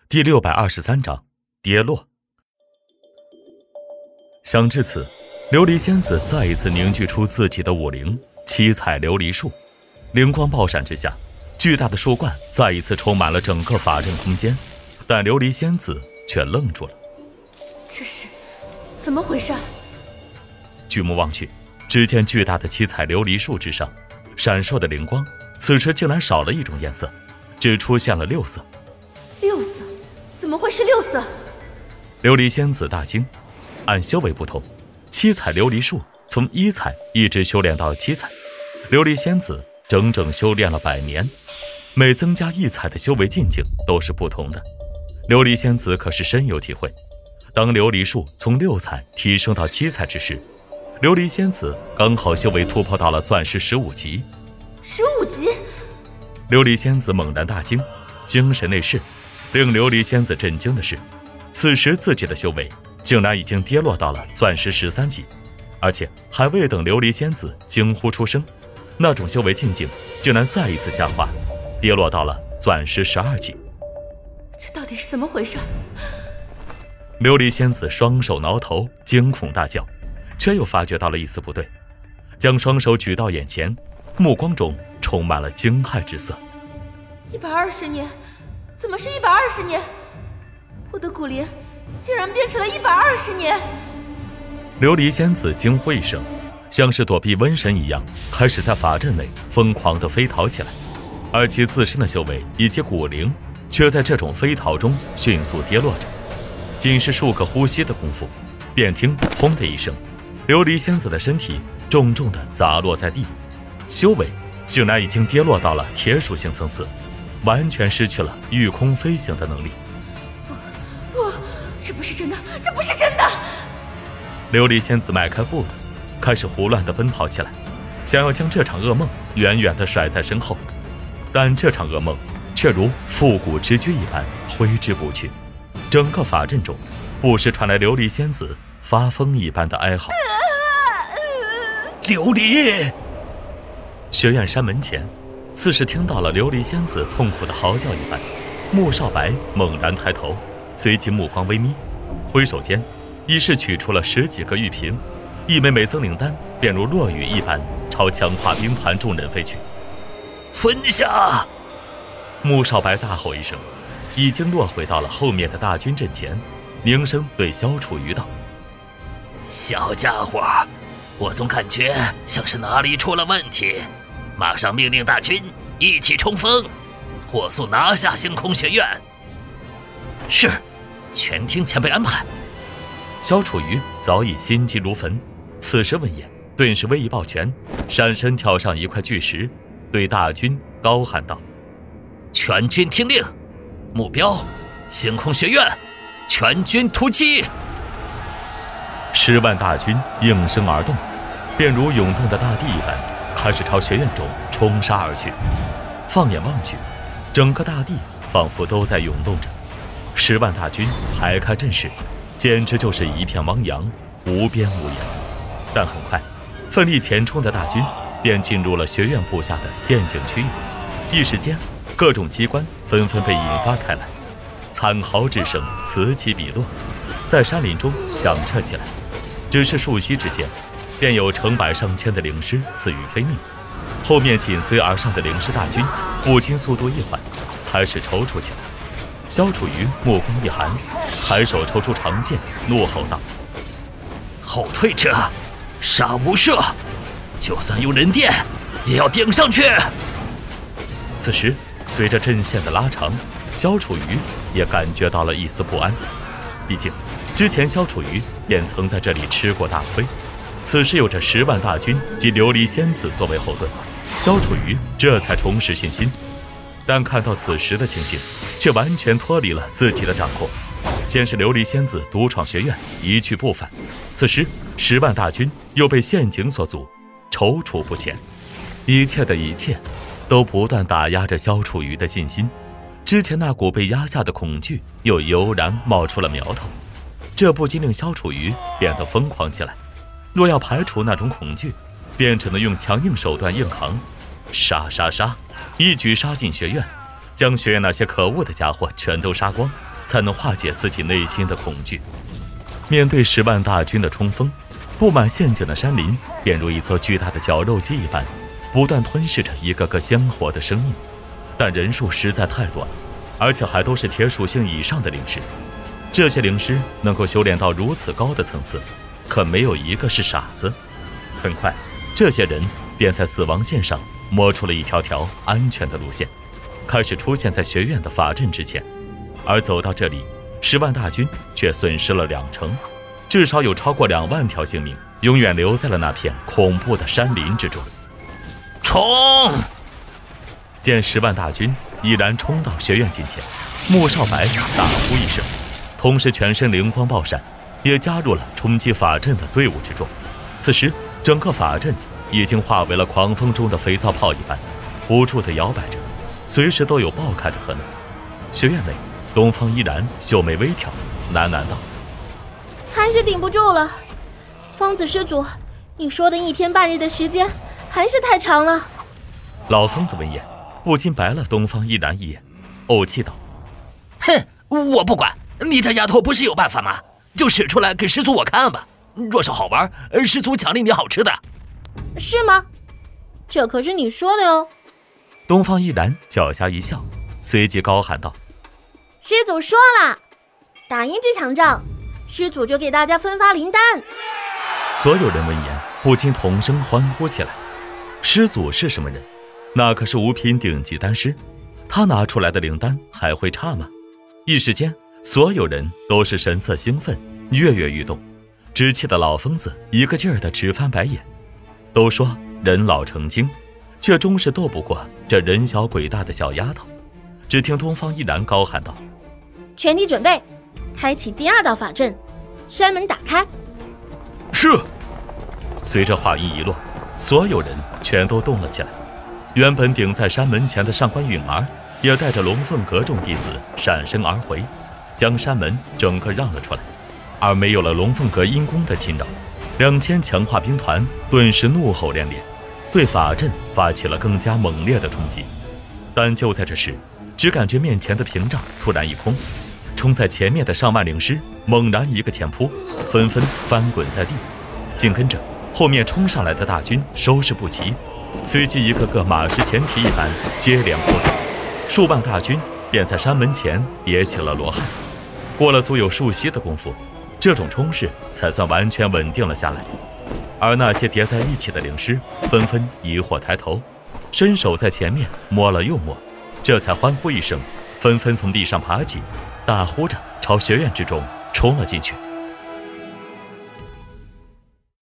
第623章跌落。想至此，琉璃仙子再一次凝聚出自己的武灵七彩琉璃树，灵光爆闪之下，巨大的树冠再一次充满了整个法阵空间，但琉璃仙子却愣住了。 这是怎么回事？ 举目望去，只见巨大的七彩琉璃树之上闪烁的灵光，此时竟然少了一种颜色，只出现了六色。 六色？怎么会是六色？ 琉璃仙子大惊，按修为不同，七彩琉璃树从一彩一直修炼到七彩，琉璃仙子整整修炼了100年，每增加一彩的修为境界都是不同的。琉璃仙子可是深有体会，当琉璃树从6彩提升到7彩之时，琉璃仙子刚好修为突破到了钻石15级。 15级？ 琉璃仙子猛然大惊，精神内视。令琉璃仙子震惊的是，此时自己的修为竟然已经跌落到了钻石13级，而且还未等琉璃仙子惊呼出声，那种修为境界竟然再一次下滑，跌落到了钻石12级。 这到底是怎么回事？ 琉璃仙子双手挠头，惊恐大叫，却又发觉到了一丝不对，将双手举到眼前，目光中充满了惊骇之色。 120年？怎么是120年？我的骨灵竟然变成了120年！ 琉璃仙子惊呼一声，像是躲避瘟神一样，开始在法阵内疯狂地飞逃起来，而其自身的修为以及骨灵却在这种飞逃中迅速跌落着。仅是数个呼吸的功夫，便听轰的一声，琉璃仙子的身体重重地砸落在地，修为竟然已经跌落到了铁属性层次，完全失去了御空飞行的能力。 不，这不是真的，这不是真的！ 琉璃仙子迈开步子，开始胡乱地奔跑起来，想要将这场噩梦远远地甩在身后，但这场噩梦却如复古之居一般挥之不去。整个法阵中不时传来琉璃仙子发疯一般的哀嚎。琉璃！学院山门前，似是听到了琉璃仙子痛苦的嚎叫一般，穆少白猛然抬头，随即目光微眯，挥手间已是取出了10几个玉瓶，一枚美增灵丹便如落雨一般朝强化冰盘众人飞去。吞下！穆少白大吼一声，已经落回到了后面的大军阵前，凝声对萧楚瑜道： 小家伙，我总感觉像是哪里出了问题，马上命令大军一起冲锋，火速拿下星空学院。是，全听前辈安排。 萧楚瑜早已心急如焚，此时闻言顿时微一抱拳，闪身跳上一块巨石，对大军高喊道： 全军听令，目标星空学院，全军突击 ！10万大军应声而动，便如涌动的大地一般，开始朝学院中冲杀而去。放眼望去，整个大地仿佛都在涌动着，10万大军排开阵势，简直就是一片汪洋，无边无沿。但很快，奋力前冲的大军便进入了学院布下的陷阱区域，一时间各种机关纷纷被引发开来，惨嚎之声此起彼落，在山林中响彻起来。只是数息之间，便有成百上千的灵尸死于非命，后面紧随而上的灵尸大军不禁速度一缓，开始踌躇起来。萧楚瑜目光一寒，抬手抽出长剑，怒吼道： 后退者，杀无赦，就算有人电也要顶上去！ 此时随着阵线的拉长，萧楚瑜也感觉到了一丝不安，毕竟之前萧楚瑜便曾在这里吃过大亏，此时有着10万大军及琉璃仙子作为后盾，萧楚瑜这才重拾信心。但看到此时的情形，却完全脱离了自己的掌控。先是琉璃仙子独闯学院，一去不返，此时10万大军又被陷阱所阻，踌躇不前。一切的一切都不断打压着萧楚瑜的信心，之前那股被压下的恐惧又油然冒出了苗头，这不禁令萧楚瑜变得疯狂起来。若要排除那种恐惧，便只能用强硬手段硬扛，杀杀杀，一举杀进学院，将学院那些可恶的家伙全都杀光， 才能化解自己内心的恐惧。面对10万大军的冲锋，布满陷阱的山林便如一座巨大的绞肉机一般，不断吞噬着一个个鲜活的生命。但人数实在太多了，而且还都是铁属性以上的灵师。这些灵师能够修炼到如此高的层次，可没有一个是傻子。很快，这些人便在死亡线上摸出了一条条安全的路线，开始出现在学院的法阵之前。而走到这里，10万大军却损失了2成，至少有超过2万条性命永远留在了那片恐怖的山林之中。 冲！ 见10万大军已然冲到学院近前，穆少白大呼一声，同时全身灵光爆闪，也加入了冲击法阵的队伍之中。此时整个法阵已经化为了狂风中的肥皂泡一般，无助地摇摆着，随时都有爆开的可能。学院内，东方依然秀眉微挑，喃喃道： 还是顶不住了。疯子师祖，你说的1天半日的时间还是太长了。 老疯子闻言不禁白了东方依然一眼，怄气道： 哼，我不管，你这丫头不是有办法吗？就使出来给师祖我看吧，若是好玩，师祖奖励你好吃的。 是吗？这可是你说的哟。 东方依然狡黠一笑，随即高喊道： 师祖说了，打赢这场仗，师祖就给大家分发灵丹。 所有人闻言不禁同声欢呼起来。师祖是什么人？那可是5品顶级丹师，他拿出来的灵丹还会差吗？一时间，所有人都是神色兴奋，跃跃欲动。知气的老疯子一个劲儿地直翻白眼。都说人老成精，却终是斗不过这人小鬼大的小丫头。只听东方依然高喊道： 全体准备，开启第2道法阵，山门打开。 是。随着话音一落，所有人全都动了起来。原本顶在山门前的上官允儿也带着龙凤阁众弟子闪身而回，将山门整个让了出来。而没有了龙凤阁阴功的侵扰，2000强化兵团顿时怒吼连连，对法阵发起了更加猛烈的冲击。但就在这时，只感觉面前的屏障突然一空，冲在前面的上万灵师猛然一个前扑，纷纷翻滚在地。紧跟着后面冲上来的大军收拾不齐，随即一个个马失前蹄一般接连破土，数万大军便在山门前叠起了罗汉。过了足有数息的功夫，这种冲势才算完全稳定了下来。而那些叠在一起的灵师纷纷疑惑抬头，伸手在前面摸了又摸，这才欢呼一声，纷纷从地上爬起，大呼着朝学院之中冲了进去。